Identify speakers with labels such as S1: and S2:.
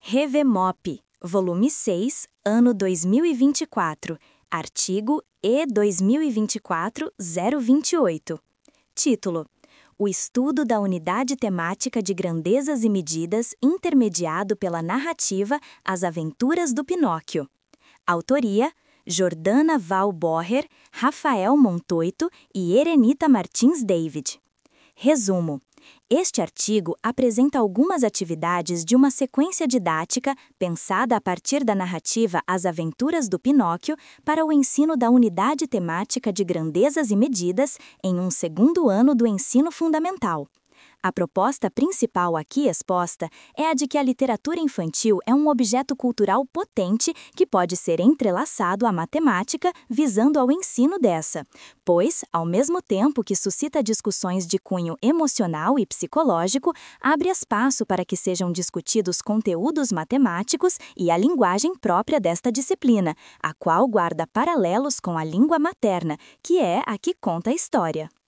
S1: ReveMop, volume 6, ano 2024, artigo E 2024-028. Título: O estudo da unidade temática de grandezas e medidas intermediado pela narrativa As Aventuras do Pinóquio. Autoria: Jordana Val Boher, Rafael Montoito e Erenita Martins David. Resumo: este artigo apresenta algumas atividades de uma sequência didática pensada a partir da narrativa As Aventuras do Pinóquio para o ensino da unidade temática de grandezas e medidas em um segundo ano do ensino fundamental. A proposta principal aqui exposta é a de que a literatura infantil é um objeto cultural potente que pode ser entrelaçado à matemática visando ao ensino dessa, pois, ao mesmo tempo que suscita discussões de cunho emocional e psicológico, abre espaço para que sejam discutidos conteúdos matemáticos e a linguagem própria desta disciplina, a qual guarda paralelos com a língua materna, que é a que conta a história.